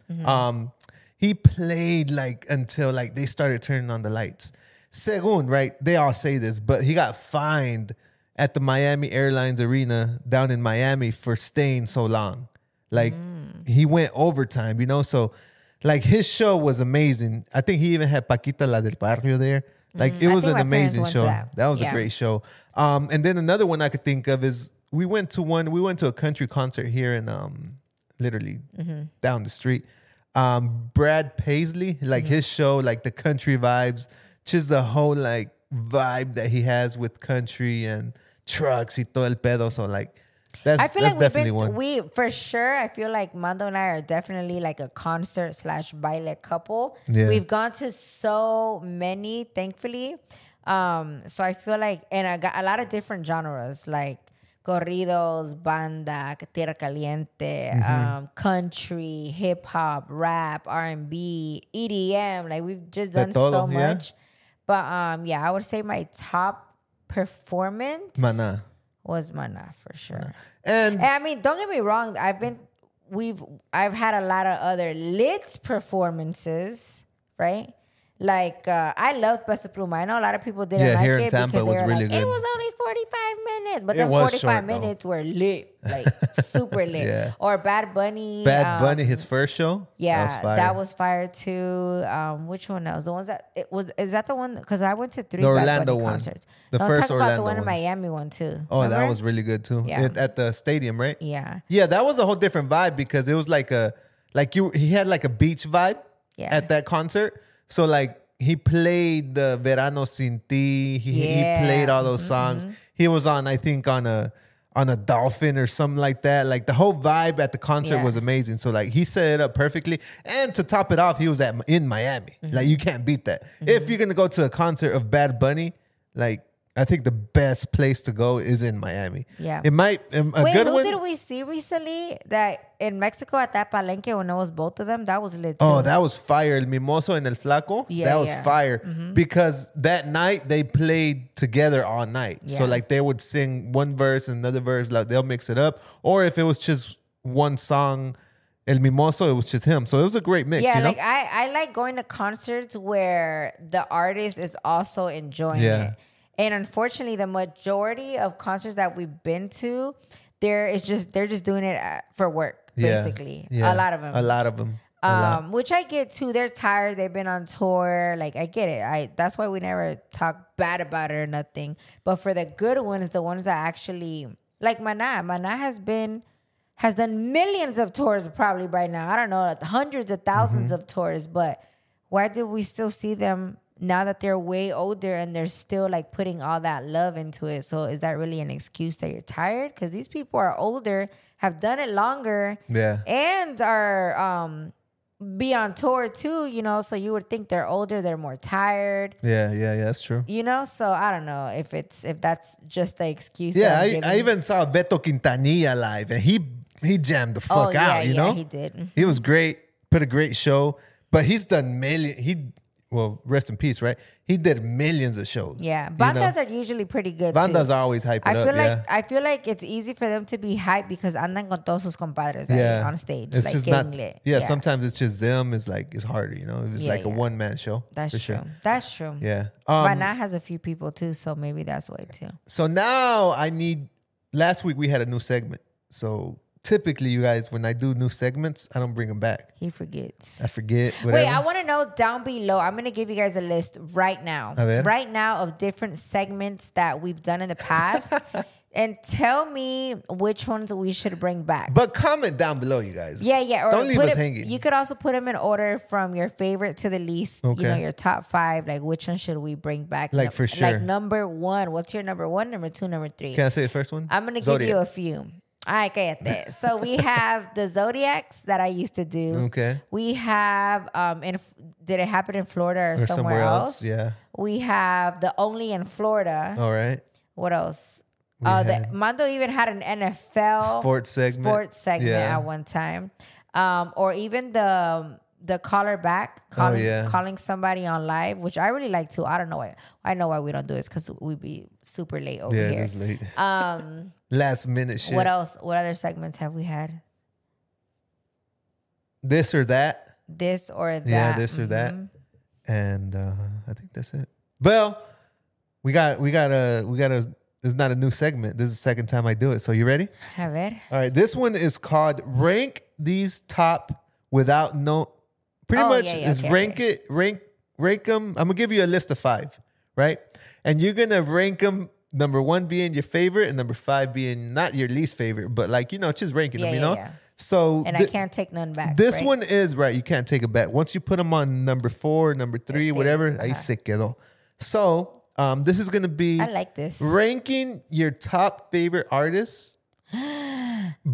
He played like until like they started turning on the lights. Según, right? They all say this, but he got fined at the Miami Airlines Arena down in Miami for staying so long. Like he went overtime, So like his show was amazing. I think he even had Paquita La del Barrio there. Like it was an amazing show. That was a great show. And then another one I could think of is we went to a country concert here in literally down the street. Brad Paisley, like his show, like the country vibes, just the whole like vibe that he has with country and trucks y todo el pedo. So like
I feel like
definitely one.
we for sure. I feel like Mando and I are definitely like a concert / baile couple.
Yeah.
We've gone to so many, thankfully. So I feel like, and I got a lot of different genres like corridos, banda, tierra caliente, country, hip hop, rap, R&B, EDM. Like we've just done so much. But yeah, I would say my top performance was Mana for sure. And I mean, don't get me wrong. I've had a lot of other lit performances, right? Like I loved Peso Pluma. I know a lot of people didn't like
here in
it
Tampa
because
was really
like,
good.
it was only 45 minutes, but
It
the
was
45
short,
minutes were lit, like super lit.
Yeah.
Or Bad Bunny.
His first show.
Yeah,
that was fire.
too. Which one else? The ones that is that the one? Because I went to 3
The
Bad
Orlando
Bunny
one.
concerts.
The
Don't
first
talk about
Orlando
the one in
one.
Miami one too.
Oh, that
Remember?
was really good too.
Yeah.
At the stadium, right?
Yeah.
Yeah, that was a whole different vibe because it was like he had like a beach vibe at that concert. So like he played the Verano Sin Ti. He played all those songs. He was on, I think, on a dolphin or something like that. Like the whole vibe at the concert was amazing. So like he set it up perfectly. And to top it off, he was in Miami. Like you can't beat that. If you're gonna go to a concert of Bad Bunny, like I think the best place to go is in Miami.
Yeah.
It might
Wait, who did we see recently that in Mexico at that Palenque when it was both of them? That was lit too.
Oh, that was fire. El Mimoso and El Flaco.
Yeah,
that was fire. Because that night they played together all night.
Yeah.
So like they would sing one verse and another verse, like they'll mix it up. Or if it was just one song, El Mimoso, it was just him. So it was a great mix,
Yeah,
you know?
like I like going to concerts where the artist is also enjoying it. And unfortunately, the majority of concerts that we've been to, they're just doing it for work, basically.
Yeah.
A lot of them.
A lot of them.
Which I get too. They're tired. They've been on tour. Like I get it. That's why we never talk bad about it or nothing. But for the good ones, the ones that actually like Mana has done millions of tours probably by now. I don't know, like hundreds of thousands of tours. But why did we still see them now that they're way older and they're still like putting all that love into it? So is that really an excuse that you're tired? Because these people are older, have done it longer, and are be on tour too, you know, so you would think they're older, they're more tired.
Yeah, that's true.
You know, so I don't know if that's just the excuse.
Yeah, I even saw Beto Quintanilla live and he jammed the fuck out, you know?
He did.
He was great, put a great show, but he's done well, rest in peace, right? He did millions of shows.
Yeah, bandas are usually pretty good.
Bandas
too.
are always hyped
I feel like it's easy for them to be hyped because andan con todos sus compadres on stage.
It's
like
just
getting
not
lit.
Yeah, sometimes it's just them. It's like it's harder, you know. If it's like a one man show.
That's
for
true.
Sure.
That's true.
Yeah.
Mana has a few people too, so maybe that's why too.
So now last week we had a new segment. So typically, you guys, when I do new segments, I don't bring them back.
He forgets.
I forget. Whatever.
Wait, I want to know down below. I'm going to give you guys a list right now. Right now of different segments that we've done in the past. And tell me which ones we should bring back.
But comment down below, you guys.
Yeah. Or
don't leave us hanging.
You could also put them in order from your favorite to the least.
Okay.
You know, your top 5. Like, which one should we bring back?
Like, for sure.
Like, number 1. What's your number 1, number 2, number 3?
Can I say the first one?
I'm going to give you a few. All right, cállate. So we have the Zodiacs that I used to do.
Okay.
We have, did it happen in Florida or somewhere else?
Yeah.
We have the Only in Florida.
All right.
What else? Mando even had an NFL
sports segment
at one time. Or even the caller back, calling somebody on live, which I really like too. I don't know why. I know why we don't do it. It's because we be super late over here.
Yeah, it's late. Last minute shit.
What else? What other segments have we had?
This or that.
This or that.
Yeah, this or that. And I think that's it. Well, we got a. It's not a new segment. This is the second time I do it. So you ready?
A ver.
All right. This one is called Rank These Top Without No. Pretty much is rank them. I'm gonna give you a list of 5, right? And you're gonna rank them. Number 1 being your favorite, and number 5 being not your least favorite, but like just ranking them. You know. Yeah. So
I can't take none back.
This one is right. You can't take it back. Once you put them on number 4, number 3, whatever, ahí se quedó. So this is gonna be.
I like this.
Ranking your top favorite artists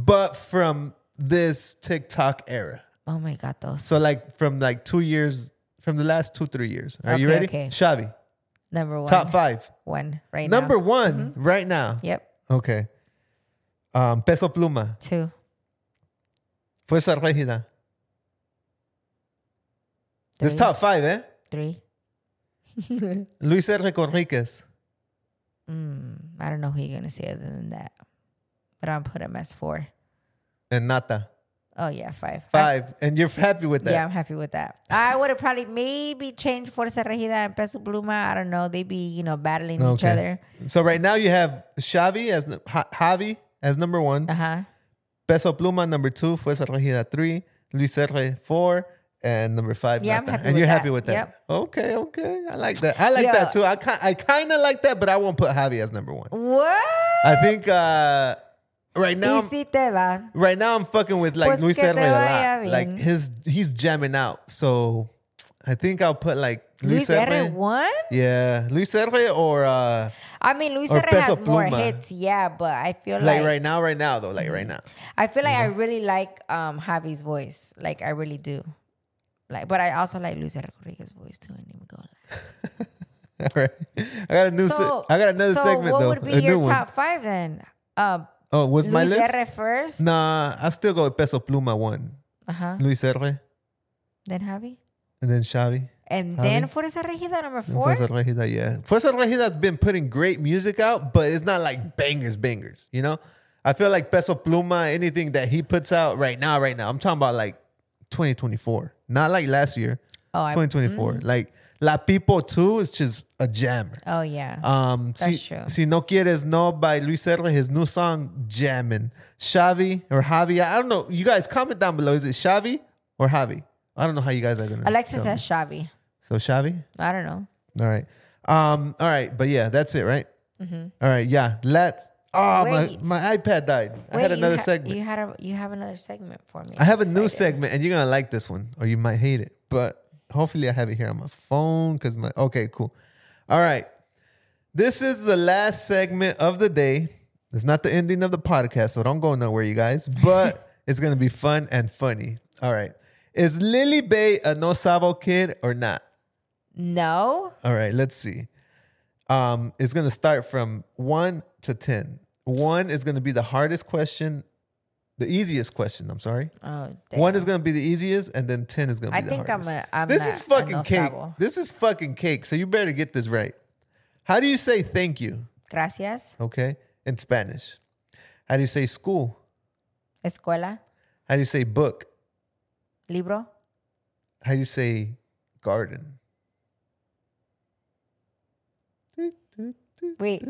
but from this TikTok era.
Oh my God, those.
So like from like 2 years, from the last 2-3 years. Are you
Okay,
ready?
okay.
Xavi.
Number 1.
Top 5.
1 right now.
Number 1 right now.
Yep.
Okay. Peso Pluma.
2.
Fuerza Regida. This
3.
top 5, eh?
3.
Luis R. Conríquez.
I don't know who you're gonna say other than that, but I'll put him as 4.
And Nata.
Oh yeah, 5.
5. And you're happy with that?
Yeah, I'm happy with that. I would have probably maybe changed Fuerza Regida and Peso Pluma. I don't know. They be, battling each other.
So right now you have Xavi as Javi as number 1.
Uh-huh.
Peso Pluma number 2. Fuerza Regida 3. Luis R. 4. And number 5,
yeah,
Nata.
I'm happy
and
with
you're
that.
happy with that?
Yep.
Okay. I like that. I like that too. I kind of like that, but I won't put Javi as number 1.
What?
I think right now,
Y si te va.
right now I'm fucking with like
Pues
Luis
que
R.
te
a
vaya
lot. Like
bien.
he's jamming out. So I think I'll put like
Luis R. 1?
Yeah, Luis R. or
I mean, Luis
or
R. has
Peso
more
Pluma.
hits, yeah, but I feel
like
like
right now though, like right now.
I feel like I really like Javi's voice. Like I really do. Like, but I also like Luis R. Rodriguez's voice too. And we go.
All right, I got a new. I got another segment
what
though.
would be
a new
your
one.
top 5 then?
Oh, was my
Luis
list?
R. first.
Nah, I still go with Peso Pluma 1. Luis R.
Then Javi.
And then Xavi.
And
Javi.
then Fuerza Regida number 4.
Fuerza Regida, yeah. Fuerza Regida's been putting great music out, but it's not like bangers. I feel like Peso Pluma, anything that he puts out right now. I'm talking about like 2024. Not like last year. 2024. Like La People 2 is just a jammer.
Oh yeah.
That's
true.
Si No Quieres No by Luis R. His new song, jamming. Xavi or Javi. I don't know. You guys comment down below. Is it Xavi or Javi? I don't know how you guys are going to.
Alexis says Xavi.
So Xavi?
I don't know.
All right. All right. But yeah, that's it, right? All right. Yeah. Let's. Oh,
Wait.
my iPad died. I had another segment.
You have another segment for me.
I have a new segment, and you're going to like this one, or you might hate it. But hopefully I have it here on my phone. Okay, cool. All right. This is the last segment of the day. It's not the ending of the podcast, so don't go nowhere, you guys. But it's going to be fun and funny. All right. Is Lily Bay a no sabo kid or not?
No.
All right, let's see. It's going to start from 1 to 10. 1 is going to be the hardest question, the easiest question, I'm sorry.
Oh, damn.
1 is going to be the easiest, and then 10 is going to be the hardest. This is fucking cake. This is fucking cake, so you better get this right. How do you say thank you?
Gracias.
Okay, in Spanish. How do you say school?
Escuela.
How do you say book?
Libro.
How do you say garden?
Wait.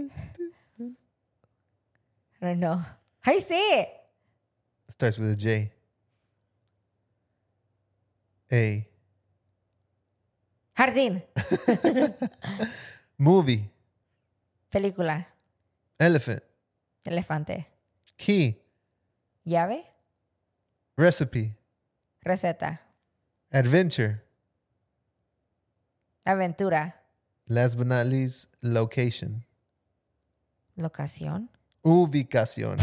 I don't know. How you say it?
It starts with a J. A.
Jardín.
Movie.
Película.
Elephant.
Elefante.
Key.
Llave.
Recipe.
Receta.
Adventure.
Aventura.
Last but not least, location.
Locación.
Ubicación.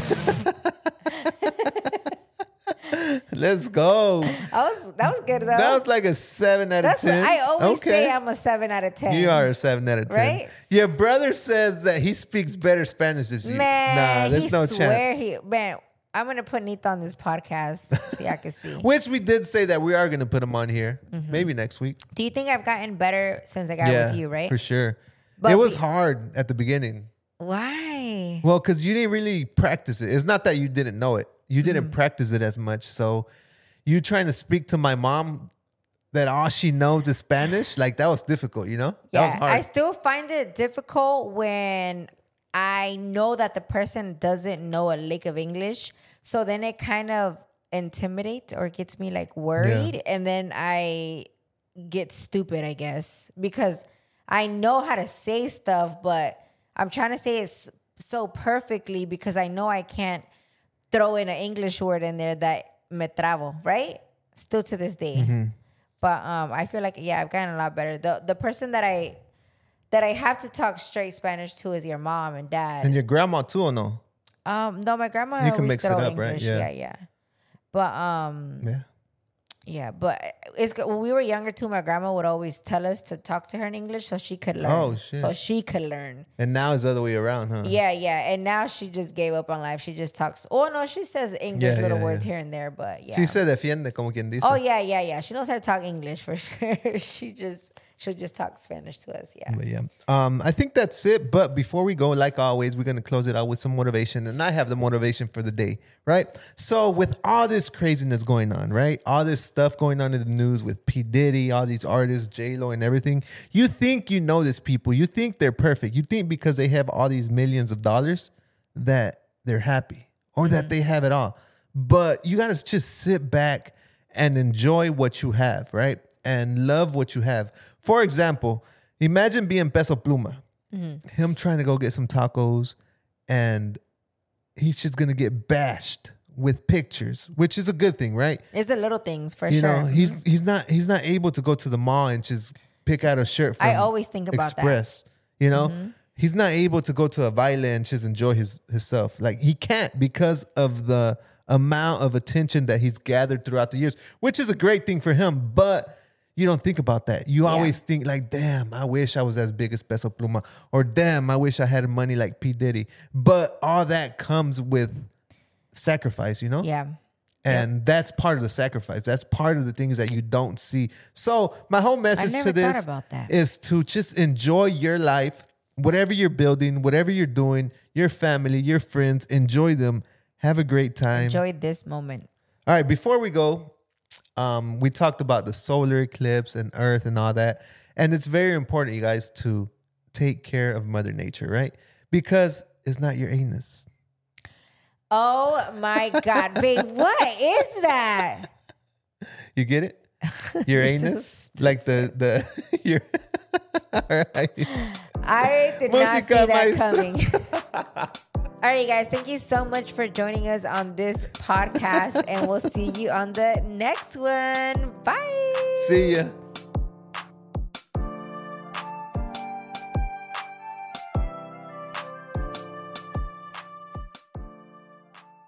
Let's go.
That was good though.
That was like a 7 out of 10.
I always say I'm a 7 out of 10.
You are a 7 out of 10.
Right?
Your brother says that he speaks better Spanish than you.
Man,
nah, there's no chance.
I'm going to put Nito on this podcast so I can see.
Which we did say that we are going to put him on here. Maybe next week.
Do you think I've gotten better since I got with you, right?
For sure.
But
it was hard at the beginning.
Why?
Well, because you didn't really practice it. It's not that you didn't know it. You didn't practice it as much. So you trying to speak to my mom that all she knows is Spanish, like that was difficult, you know? That was hard.
I still find it difficult when I know that the person doesn't know a lick of English. So then it kind of intimidates or gets me like worried.
Yeah.
And then I get stupid, I guess, because I know how to say stuff, but I'm trying to say it so perfectly because I know I can't throw in an English word in there that me trabo, right? Still to this day. But I feel like, I've gotten a lot better. The person that I have to talk straight Spanish to is your mom and dad.
And your grandma too, or no?
No, my grandma
You can
always
mix it
throw
up,
English.
right?
Yeah. But yeah, but it's when we were younger too. My grandma would always tell us to talk to her in English so she could learn.
Oh shit!
So she could learn.
And now it's the other way around, huh?
Yeah. And now she just gave up on life. She just talks. Oh no, she says English little words here and there, but yeah.
Sí se defiende, como quien dice.
Oh yeah. She knows how to talk English for sure. She'll just talk Spanish to us. Yeah.
But yeah. I think that's it. But before we go, like always, we're going to close it out with some motivation. And I have the motivation for the day, right? So with all this craziness going on, right? All this stuff going on in the news with P. Diddy, all these artists, J-Lo and everything. You think you know these people. You think they're perfect. You think because they have all these millions of dollars that they're happy or that they have it all. But you got to just sit back and enjoy what you have, right? And love what you have. For example, imagine being Peso Pluma. Him trying to go get some tacos and he's just going to get bashed with pictures, which is a good thing, right?
It's the little things for
you
sure.
Know, he's not able to go to the mall and just pick out a shirt from
I always think about
Express. You know? He's not able to go to a baile and just enjoy himself. Like he can't because of the amount of attention that he's gathered throughout the years, which is a great thing for him, but you don't think about that. You always think like, damn, I wish I was as big as Peso Pluma. Or damn, I wish I had money like P. Diddy. But all that comes with sacrifice, you know?
Yeah.
And that's part of the sacrifice. That's part of the things that you don't see. So my whole message to this is to just enjoy your life, whatever you're building, whatever you're doing, your family, your friends, enjoy them. Have a great time.
Enjoy this moment.
All right, before we go, we talked about the solar eclipse and Earth and all that. And it's very important, you guys, to take care of Mother Nature, right? Because it's not your anus.
Oh my God, babe, what is that?
You get it? Your anus? Like the your all right.
I did not see that coming. All right, you guys, thank you so much for joining us on this podcast, and we'll see you on the next one. Bye.
See ya.